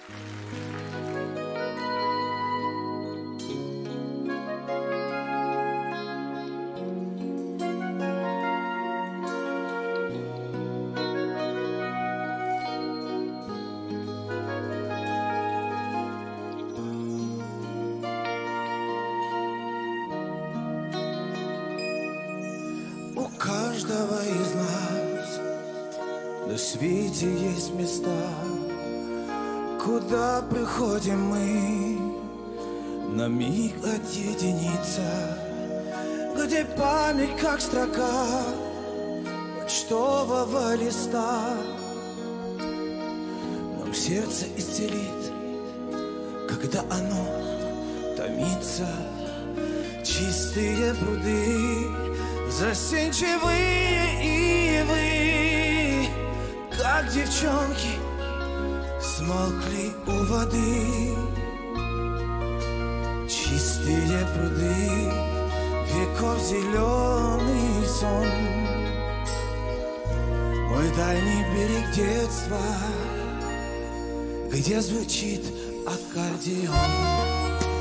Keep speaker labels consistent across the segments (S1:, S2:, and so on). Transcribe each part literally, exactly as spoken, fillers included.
S1: каждого из нас на свете есть места, куда приходим мы на миг отъединиться, где память как строка почтового листа нам сердце исцелит, когда оно томится. Чистые пруды, застенчивые ивы, как девчонки, смолкли у воды. Чистые пруды, веков зеленый сон, мой дальний берег детства, где звучит аккордеон.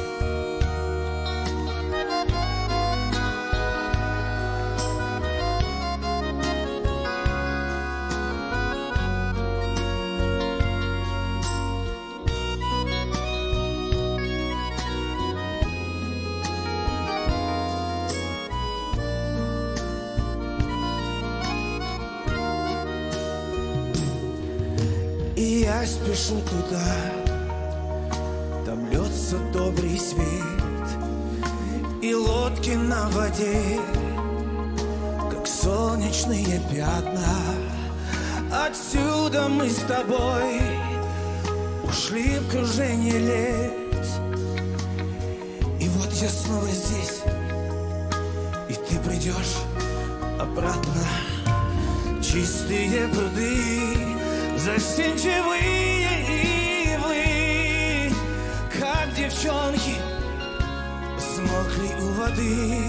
S1: И я спешу туда, там льется добрый свет, и лодки на воде, как солнечные пятна. Отсюда мы с тобой ушли в кружение лет, и вот я снова здесь, и ты придешь обратно. Чистые пруды, застенчивые ивы, как девчонки, смолкли у воды.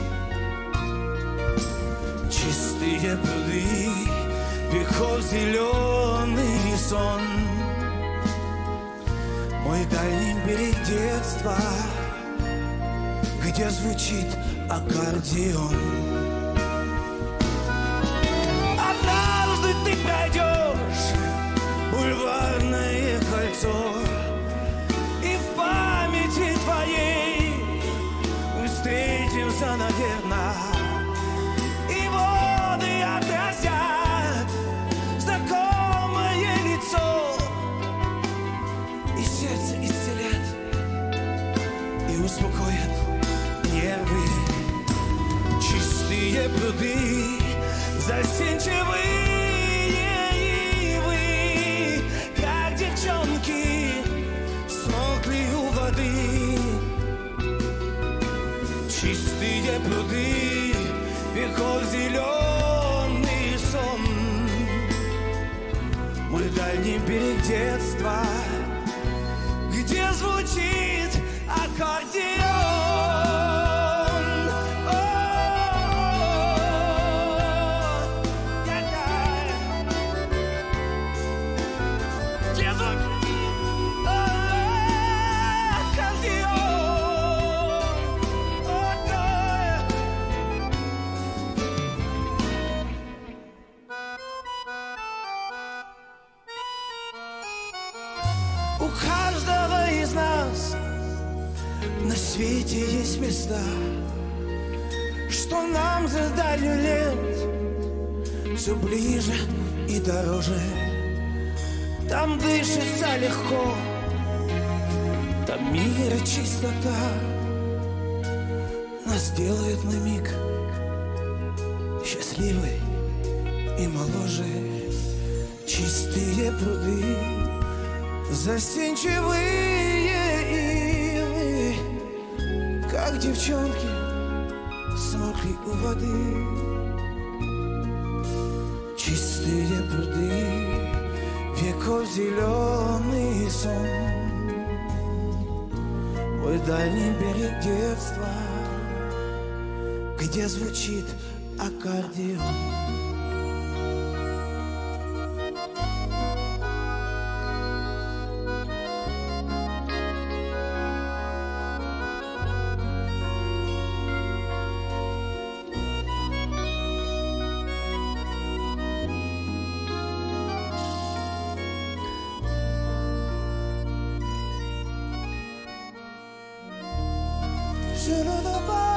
S1: Чистые пруды, веков зеленый сон, мой дальний берег детства, где звучит аккордеон. Однажды ты пройдешь бульварное кольцо, и в памяти твоей мы встретимся, наверное, и воды отразят знакомое лицо, и сердце исцелят, и успокоят нервы. Чистые пруды, застенчивые смолкли у воды. Чистые пруды, веков зеленый сон, мой дальний берег детства, где звучит аккордеон. У каждого из нас на свете есть места, что нам за далью лет все ближе и дороже. Там дышится легко, там мир и чистота нас делает на миг счастливы и моложе. Чистые пруды, застенчивые ивы, как девчонки, смолкли у воды. Чистые пруды, веков зеленый сон, мой дальний берег детства, где звучит аккордеон. Solo da